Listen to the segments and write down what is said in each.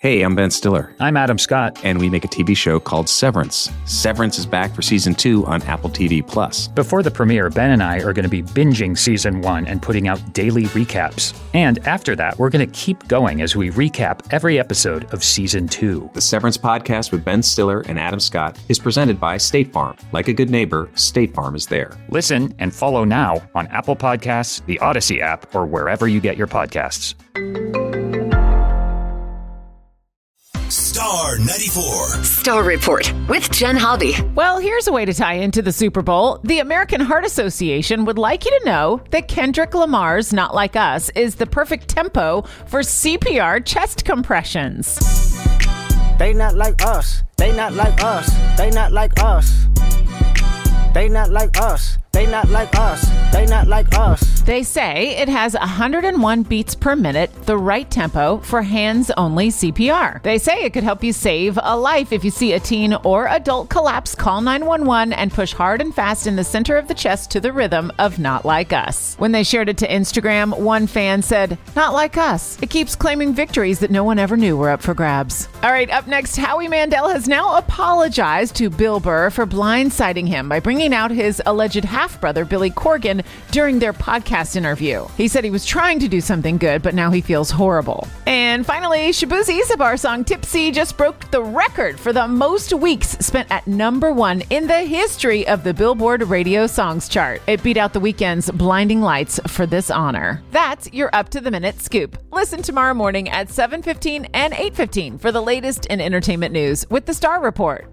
Hey, I'm Ben Stiller. I'm Adam Scott. And we make a TV show called Severance. Severance is back for Season 2 on Apple TV+. Before the premiere, Ben and I are going to be binging Season 1 and putting out daily recaps. And after that, we're going to keep going as we recap every episode of Season 2. The Severance podcast with Ben Stiller and Adam Scott is presented by State Farm. Like a good neighbor, State Farm is there. Listen and follow now on Apple Podcasts, the Odyssey app, or wherever you get your podcasts. Star 94. Star Report with Jen Hobby. Well, here's a way to tie into the Super Bowl. The American Heart Association would like you to know that Kendrick Lamar's Not Like Us is the perfect tempo for CPR chest compressions. They not like us. They not like us. They not like us. They not like us. They not like us. They not like us. They say it has 101 beats per minute, the right tempo for hands-only CPR. They say it could help you save a life. If you see a teen or adult collapse, call 911 and push hard and fast in the center of the chest to the rhythm of Not Like Us. When they shared it to Instagram, one fan said, "Not like us. It keeps claiming victories that no one ever knew were up for grabs." All right, up next, Howie Mandel has now apologized to Bill Burr for blindsiding him by bringing out his alleged half-brother, Billy Corgan, during their podcast interview. He said he was trying to do something good, but now he feels horrible. And finally, Shabuzi Isabar's song Tipsy just broke the record for the most weeks spent at #1 in the history of the Billboard Radio Songs chart. It beat out The Weeknd's Blinding Lights for this honor. That's your up-to-the-minute scoop. Listen tomorrow morning at 7:15 and 8:15 for the latest in entertainment news with the Star Report.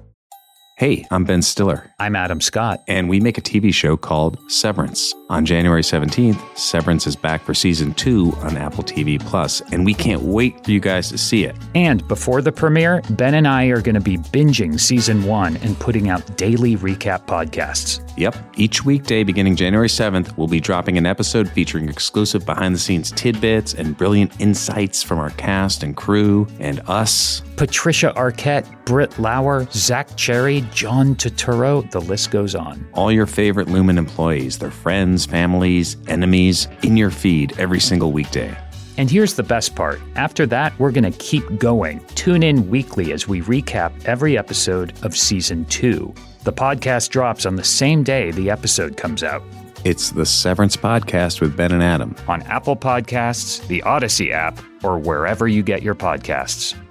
Hey, I'm Ben Stiller. I'm Adam Scott. And we make a TV show called Severance. On January 17th, Severance is back for Season 2 on Apple TV+, and we can't wait for you guys to see it. And before the premiere, Ben and I are going to be binging Season 1 and putting out daily recap podcasts. Yep, each weekday beginning January 7th, we'll be dropping an episode featuring exclusive behind-the-scenes tidbits and brilliant insights from our cast and crew and us. Patricia Arquette, Britt Lauer, Zach Cherry, John Turturro, the list goes on. All your favorite Lumen employees, their friends, families, enemies, in your feed every single weekday. And here's the best part. After that, we're going to keep going. Tune in weekly as we recap every episode of Season 2. The podcast drops on the same day the episode comes out. It's the Severance Podcast with Ben and Adam. On Apple Podcasts, the Odyssey app, or wherever you get your podcasts.